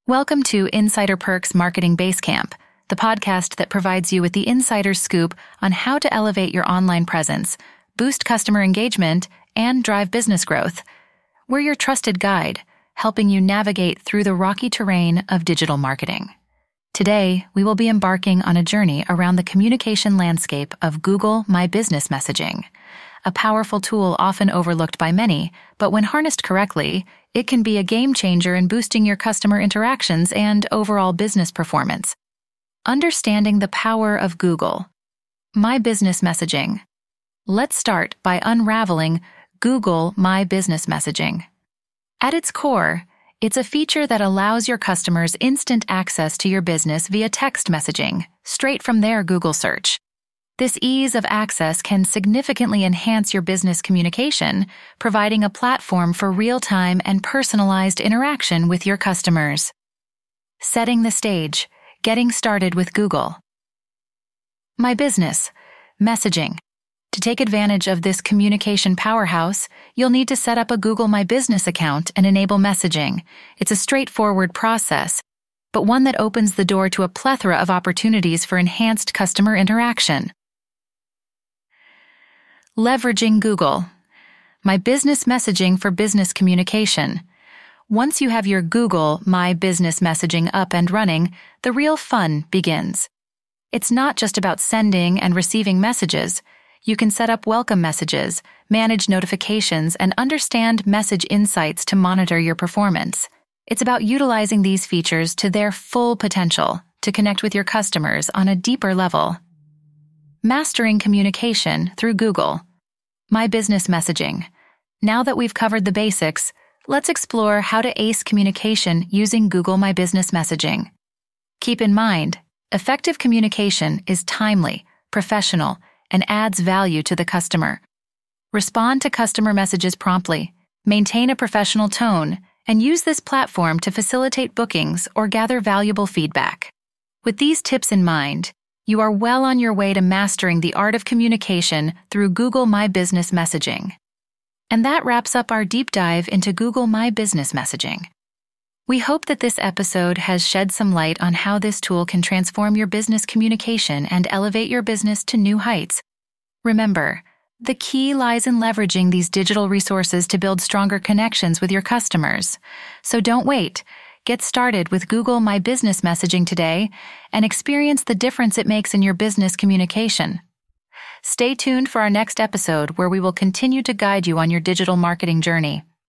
Welcome to Insider Perks Marketing Basecamp, the podcast that provides you with the insider's scoop on how to elevate your online presence, boost customer engagement, and drive business growth. We're your trusted guide, helping you navigate through the rocky terrain of digital marketing. Today, we will be embarking on a journey around the communication landscape of Google My Business Messaging, a powerful tool often overlooked by many, but when harnessed correctly, it can be a game changer in boosting your customer interactions and overall business performance. Understanding the power of Google My Business Messaging. Let's start by unraveling Google My Business Messaging. At its core, it's a feature that allows your customers instant access to your business via text messaging, straight from their Google search. This ease of access can significantly enhance your business communication, providing a platform for real-time and personalized interaction with your customers. Setting the stage. Getting started with Google My Business Messaging. To take advantage of this communication powerhouse, you'll need to set up a Google My Business account and enable messaging. It's a straightforward process, but one that opens the door to a plethora of opportunities for enhanced customer interaction. Leveraging Google My Business Messaging for business communication. Once you have your Google My Business Messaging up and running, the real fun begins. It's not just about sending and receiving messages. You can set up welcome messages, manage notifications, and understand message insights to monitor your performance. It's about utilizing these features to their full potential to connect with your customers on a deeper level. Mastering communication through Google My Business Messaging. Now that we've covered the basics, let's explore how to ace communication using Google My Business Messaging. Keep in mind, effective communication is timely, professional, and adds value to the customer. Respond to customer messages promptly, maintain a professional tone, and use this platform to facilitate bookings or gather valuable feedback. With these tips in mind, you are well on your way to mastering the art of communication through Google My Business Messaging. And that wraps up our deep dive into Google My Business Messaging. We hope that this episode has shed some light on how this tool can transform your business communication and elevate your business to new heights. Remember, the key lies in leveraging these digital resources to build stronger connections with your customers. So don't wait. Get started with Google My Business Messaging today and experience the difference it makes in your business communication. Stay tuned for our next episode where we will continue to guide you on your digital marketing journey.